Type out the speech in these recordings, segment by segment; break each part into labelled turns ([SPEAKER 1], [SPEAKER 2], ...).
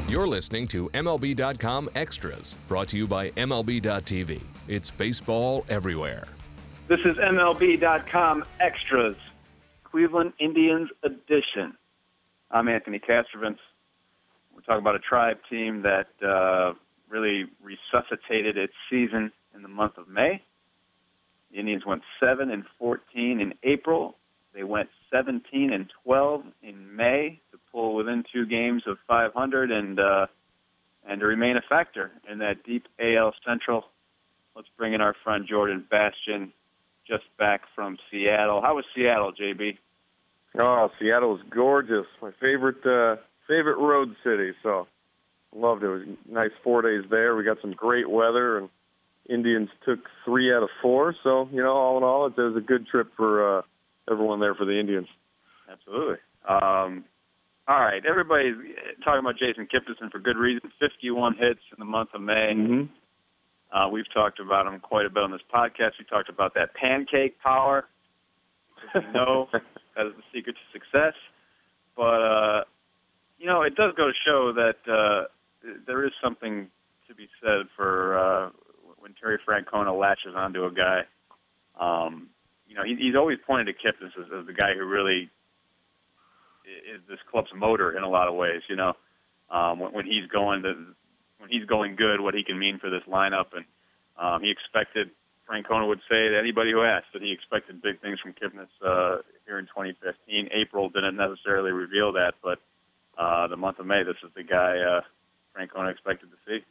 [SPEAKER 1] You're listening to MLB.com Extras, brought to you by MLB.tv. It's baseball everywhere.
[SPEAKER 2] This is MLB.com Extras, Cleveland Indians edition. I'm Anthony Kastrovitz. We're talking about a Tribe team that really resuscitated its season in the month of May. The Indians went 7-14 in April. They went 17-12 in May to pull within 2 games of 500 and to remain a factor in that deep AL Central. Let's bring in our friend Jordan Bastian, just back from Seattle. How was Seattle, JB?
[SPEAKER 3] Oh, Seattle was gorgeous. My favorite road city. So loved it. It was a nice 4 days there. We got some great weather, and Indians took 3 out of 4. So all in all, it was a good trip for everyone there for the Indians.
[SPEAKER 2] Absolutely. All right, everybody's talking about Jason Kipnis for good reason. 51 hits in the month of May.
[SPEAKER 3] Mm-hmm.
[SPEAKER 2] We've talked about him quite a bit on this podcast. We talked about that pancake power, as we know, that is the secret to success. But, it does go to show that there is something to be said for when Terry Francona latches onto a guy. He's always pointed to Kipnis as the guy who really is this club's motor in a lot of ways. When he's going good, what he can mean for this lineup, and he expected, Francona would say to anybody who asked, that he expected big things from Kipnis here in 2015. April didn't necessarily reveal that, but the month of May, this is the guy Francona expected to see.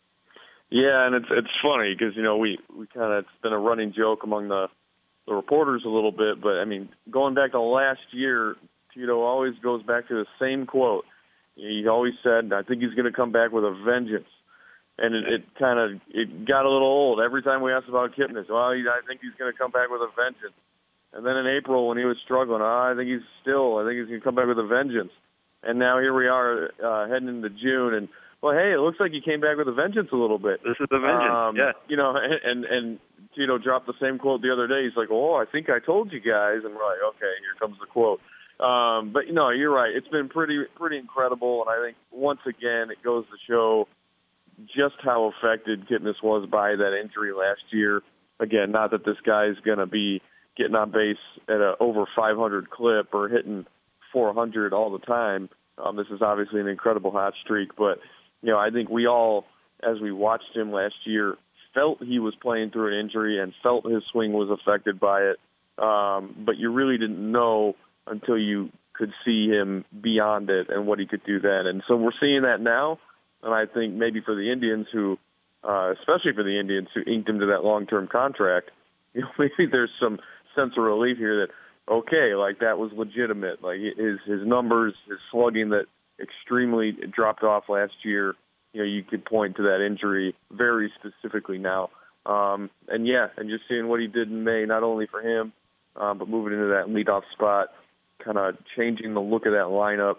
[SPEAKER 3] Yeah, and it's funny because we kind of, it's been a running joke among the reporters a little bit, but I mean, going back to last year, Tito always goes back to the same quote. He always said, "I think he's going to come back with a vengeance," and it got a little old every time we asked about Kipnis. Well, I think he's going to come back with a vengeance, and then in April when he was struggling, I think he's going to come back with a vengeance, and now here we are heading into June and. Well, hey, it looks like he came back with a vengeance a little bit.
[SPEAKER 2] This is the vengeance, yeah.
[SPEAKER 3] And Tito dropped the same quote the other day. He's like, "Oh, I think I told you guys." And we're like, okay, here comes the quote. But you're right. It's been pretty incredible, and I think once again it goes to show just how affected Kipnis was by that injury last year. Again, not that this guy's going to be getting on base at a over 500 clip or hitting 400 all the time. This is obviously an incredible hot streak, but I think we all, as we watched him last year, felt he was playing through an injury and felt his swing was affected by it. But you really didn't know until you could see him beyond it and what he could do then. And so we're seeing that now. And I think maybe for the Indians especially for the Indians who inked him to that long-term contract, maybe there's some sense of relief here that, okay, like that was legitimate. Like his numbers, his slugging that extremely dropped off last year, you could point to that injury very specifically now. And just seeing what he did in May, not only for him, but moving into that leadoff spot, kind of changing the look of that lineup,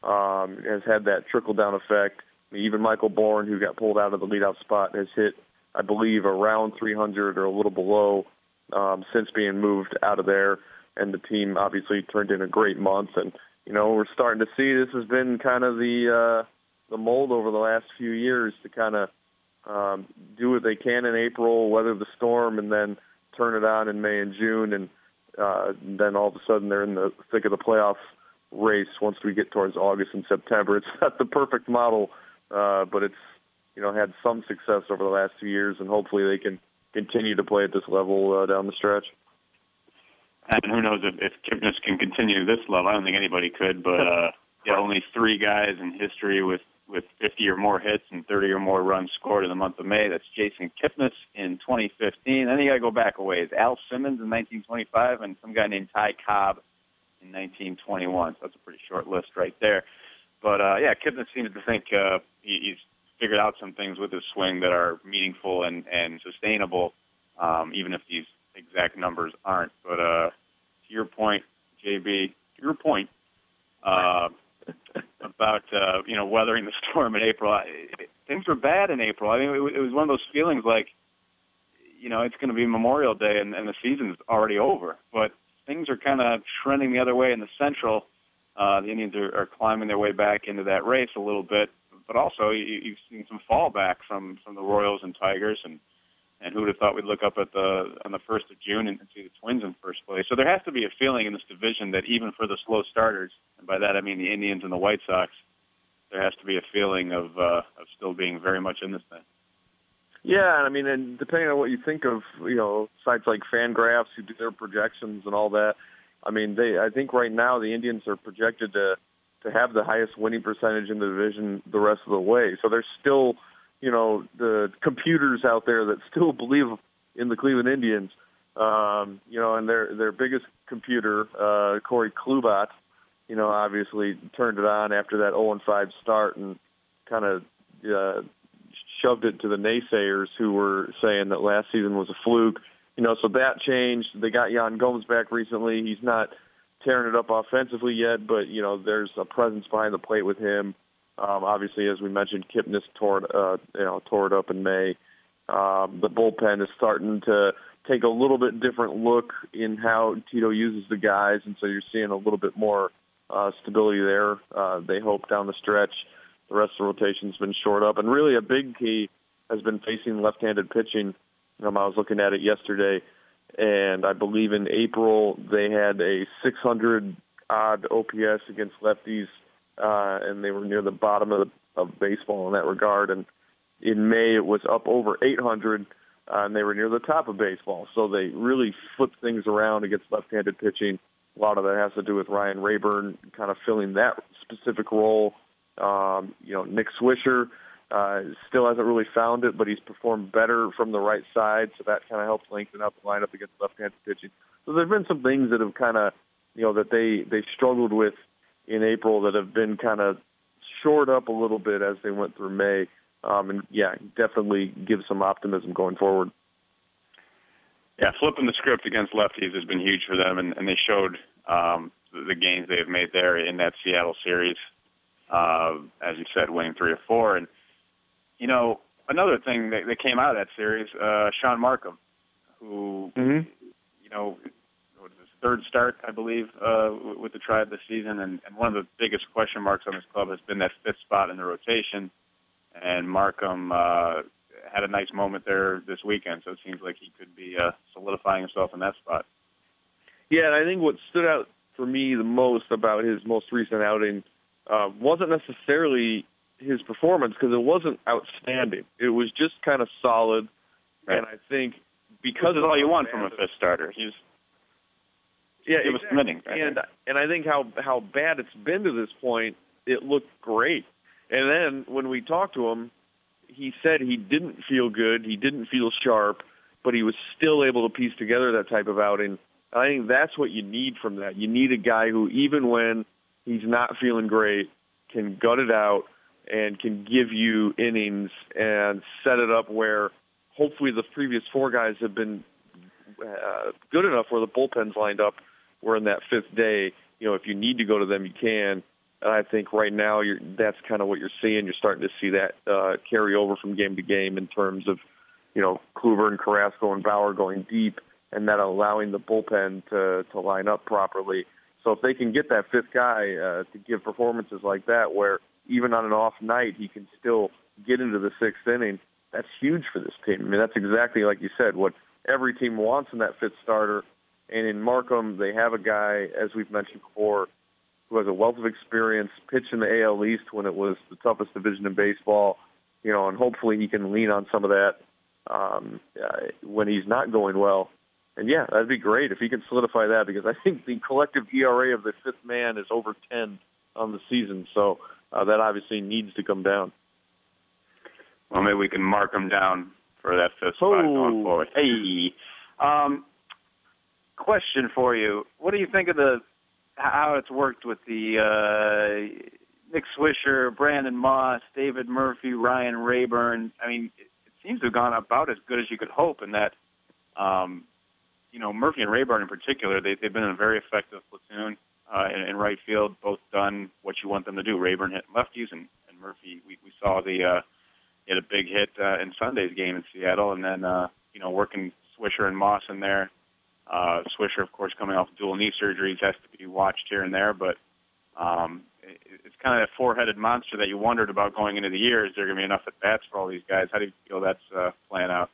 [SPEAKER 3] has had that trickle-down effect. I mean, even Michael Bourne, who got pulled out of the leadoff spot, has hit, I believe, around 300 or a little below since being moved out of there. And the team obviously turned in a great month. And, we're starting to see this has been kind of the mold over the last few years to kind of do what they can in April, weather the storm, and then turn it on in May and June. And then all of a sudden they're in the thick of the playoff race once we get towards August and September. It's not the perfect model, but it's, had some success over the last 2 years, and hopefully they can continue to play at this level down the stretch.
[SPEAKER 2] And who knows if Kipnis can continue this level. I don't think anybody could, but only 3 guys in history with 50 or more hits and 30 or more runs scored in the month of May. That's Jason Kipnis in 2015. Then you got to go back a ways. Al Simmons in 1925 and some guy named Ty Cobb in 1921. So that's a pretty short list right there. But, Kipnis seems to think he's figured out some things with his swing that are meaningful and sustainable, even if these exact numbers aren't. But to your point, JB, about weathering the storm in April. Things were bad in April. I mean, it was one of those feelings like, it's going to be Memorial Day and the season's already over. But things are kind of trending the other way in the Central. The Indians are climbing their way back into that race a little bit. but also you've seen some fallback from the Royals and Tigers, and who would have thought we'd look up at on the 1st of June and see the Twins in first place. So there has to be a feeling in this division that even for the slow starters, and by that I mean the Indians and the White Sox, there has to be a feeling of still being very much in this thing.
[SPEAKER 3] Yeah, I mean, and depending on what you think of, sites like Fangraphs who do their projections and all that, I mean, I think right now the Indians are projected to have the highest winning percentage in the division the rest of the way. So there's still, the computers out there that still believe in the Cleveland Indians, and their biggest computer, Corey Klubat, obviously turned it on after that 0-5 start and kind of shoved it to the naysayers who were saying that last season was a fluke. So that changed. They got Yan Gomes back recently. He's not tearing it up offensively yet, but, there's a presence behind the plate with him. Obviously, as we mentioned, Kipnis tore it up in May. The bullpen is starting to take a little bit different look in how Tito uses the guys, and so you're seeing a little bit more stability there. They hope down the stretch. The rest of the rotation's been shored up, and really a big key has been facing left-handed pitching. I was looking at it yesterday, and I believe in April they had a 600-odd OPS against lefties, and they were near the bottom of baseball in that regard. And in May it was up over 800, and they were near the top of baseball. So they really flipped things around against left-handed pitching. A lot of that has to do with Ryan Rayburn kind of filling that specific role. Nick Swisher still hasn't really found it, but he's performed better from the right side, so that kind of helps lengthen up the lineup against left-handed pitching. So there's been some things that have kind of, that they struggled with in April that have been kind of shored up a little bit as they went through May. Definitely gives some optimism going forward.
[SPEAKER 2] Yeah, flipping the script against lefties has been huge for them, and they showed the gains they have made there in that Seattle series. As you said, winning 3 or 4. And, another thing that came out of that series, Sean Markham, who, was his third start, I believe, with the Tribe this season. And one of the biggest question marks on this club has been that 5th spot in the rotation. And Markham had a nice moment there this weekend, so it seems like he could be solidifying himself in that spot.
[SPEAKER 3] Yeah, and I think what stood out for me the most about his most recent outing wasn't necessarily his performance, because it wasn't outstanding. It was just kind of solid, right. And I think because
[SPEAKER 2] it's all you want from a 5th starter. It was committing. Right?
[SPEAKER 3] And I think how bad it's been to this point, it looked great. And then when we talked to him, he said he didn't feel good, he didn't feel sharp, but he was still able to piece together that type of outing. I think that's what you need from that. You need a guy who, even when he's not feeling great, can gut it out and can give you innings and set it up where hopefully the previous 4 guys have been good enough where the bullpen's lined up. We're in that 5th day. If you need to go to them, you can. And I think right now that's kind of what you're seeing. You're starting to see that carry over from game to game in terms of, Kluber and Carrasco and Bauer going deep and that allowing the bullpen to line up properly. So if they can get that 5th guy to give performances like that, where even on an off night he can still get into the 6th inning, that's huge for this team. I mean, that's exactly, like you said, what every team wants in that 5th starter. And in Markham, they have a guy, as we've mentioned before, who has a wealth of experience, pitched in the AL East when it was the toughest division in baseball, and hopefully he can lean on some of that when he's not going well. And, yeah, that'd be great if he can solidify that, because I think the collective ERA of the 5th man is over 10 on the season. So that obviously needs to come down.
[SPEAKER 2] Well, maybe we can mark him down for that 5th spot going forward. Hey, question for you. What do you think of how it's worked with the Nick Swisher, Brandon Moss, David Murphy, Ryan Rayburn? I mean, it seems to have gone about as good as you could hope in that, Murphy and Rayburn in particular, they've been in a very effective platoon in right field, both done what you want them to do. Rayburn hitting lefties, and Murphy, we saw he had a big hit in Sunday's game in Seattle, and then, working Swisher and Moss in there. Swisher, of course, coming off dual knee surgeries, has to be watched here and there, but it's kind of that four-headed monster that you wondered about going into the year. Is there going to be enough at-bats for all these guys? How do you feel that's playing out?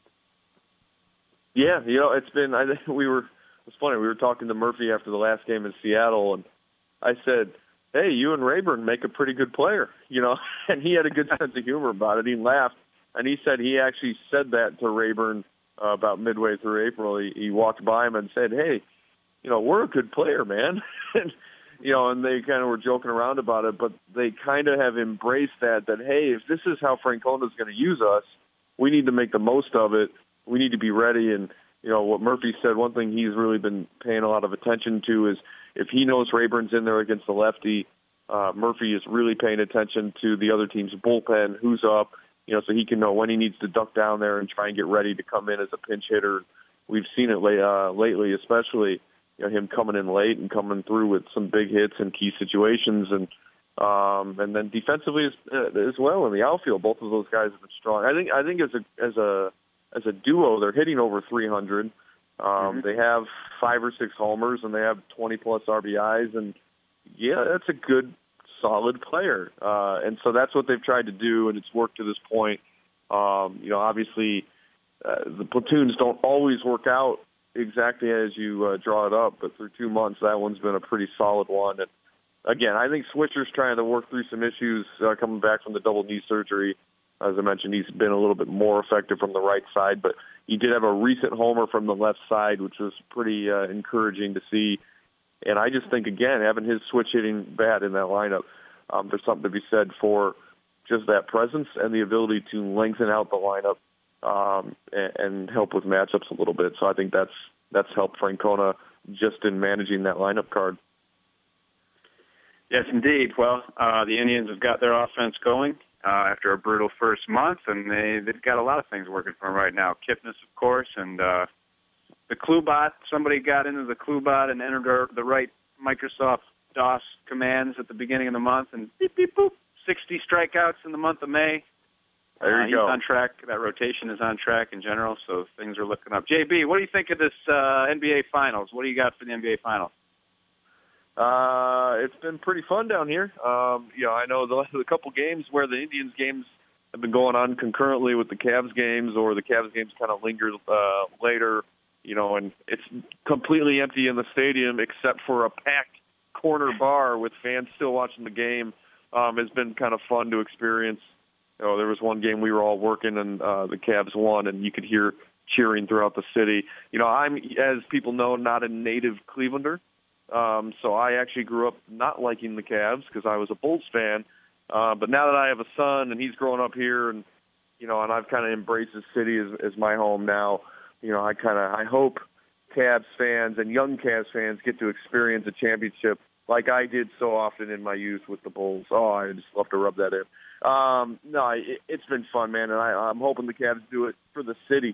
[SPEAKER 3] Yeah, it's been, it's funny, we were talking to Murphy after the last game in Seattle, and I said, hey, you and Rayburn make a pretty good player, and he had a good sense of humor about it. He laughed, and he said he actually said that to Rayburn about midway through April. He walked by him and said, hey, we're a good player, man. And they kind of were joking around about it, but they kind of have embraced that, hey, if this is how Francona's going to use us, we need to make the most of it. We need to be ready. And, what Murphy said, one thing he's really been paying a lot of attention to is if he knows Rayburn's in there against the lefty, Murphy is really paying attention to the other team's bullpen, who's up, so he can know when he needs to duck down there and try and get ready to come in as a pinch hitter. We've seen it lately, especially him coming in late and coming through with some big hits in key situations, and then defensively as well in the outfield. Both of those guys have been strong. I think as a duo, they're hitting over 300. They have 5 or 6 homers, and they have 20-plus RBIs, and yeah, that's a good, solid player. And so that's what they've tried to do, and it's worked to this point. Obviously, the platoons don't always work out exactly as you draw it up, but through 2 months, that one's been a pretty solid one. And again, I think Switcher's trying to work through some issues coming back from the double knee surgery. As I mentioned, he's been a little bit more effective from the right side, but he did have a recent homer from the left side, which was pretty encouraging to see. And I just think, again, having his switch hitting bat in that lineup, there's something to be said for just that presence and the ability to lengthen out the lineup and help with matchups a little bit. So I think that's helped Francona just in managing that lineup card.
[SPEAKER 2] Yes, indeed. Well, the Indians have got their offense going after a brutal first month, and they've got a lot of things working for them right now. Kipnis, of course, and the ClueBot. Somebody got into the ClueBot and entered the right Microsoft DOS commands at the beginning of the month, and beep, beep, boop, 60 strikeouts in the month of May.
[SPEAKER 3] There you go.
[SPEAKER 2] He's on track. That rotation is on track in general, so things are looking up. JB, what do you think of this NBA Finals? What do you got for the NBA Finals?
[SPEAKER 3] It's been pretty fun down here. I know the couple games where the Indians games have been going on concurrently with the Cavs games, or the Cavs games kind of linger later, and it's completely empty in the stadium except for a packed corner bar with fans still watching the game. Has been kind of fun to experience. There was one game we were all working, and the Cavs won, and you could hear cheering throughout the city. I'm, as people know, not a native Clevelander. So I actually grew up not liking the Cavs because I was a Bulls fan. But now that I have a son and he's growing up here, and and I've kind of embraced the city as my home now, I hope Cavs fans and young Cavs fans get to experience a championship like I did so often in my youth with the Bulls. Oh, I just love to rub that in. It's been fun, man, and I'm hoping the Cavs do it for the city.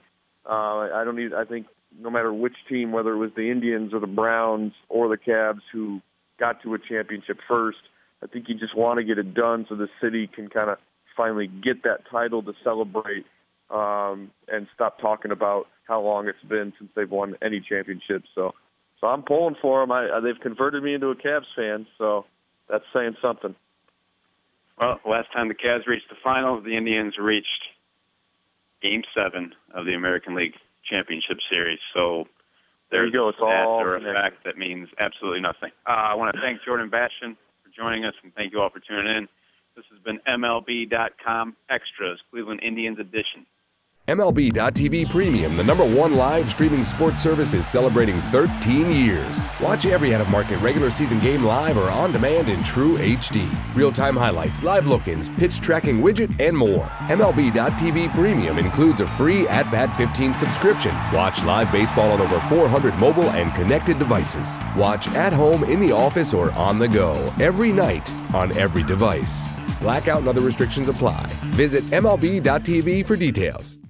[SPEAKER 3] I think no matter which team, whether it was the Indians or the Browns or the Cavs who got to a championship first, I think you just want to get it done so the city can kind of finally get that title to celebrate and stop talking about how long it's been since they've won any championship. So I'm pulling for them. They've converted me into a Cavs fan, so that's saying something.
[SPEAKER 2] Well, last time the Cavs reached the finals, the Indians reached Game 7 of the American League Championship Series. So
[SPEAKER 3] there you go. It's all
[SPEAKER 2] a fact that means absolutely nothing. I want to thank Jordan Bastian for joining us, and thank you all for tuning in. This has been MLB.com Extras, Cleveland Indians edition.
[SPEAKER 1] MLB.tv Premium, the #1 live streaming sports service, is celebrating 13 years. Watch every out-of-market regular season game live or on demand in true HD. Real-time highlights, live look-ins, pitch tracking widget, and more. MLB.tv Premium includes a free At-Bat 15 subscription. Watch live baseball on over 400 mobile and connected devices. Watch at home, in the office, or on the go, every night, on every device. Blackout and other restrictions apply. Visit MLB.tv for details.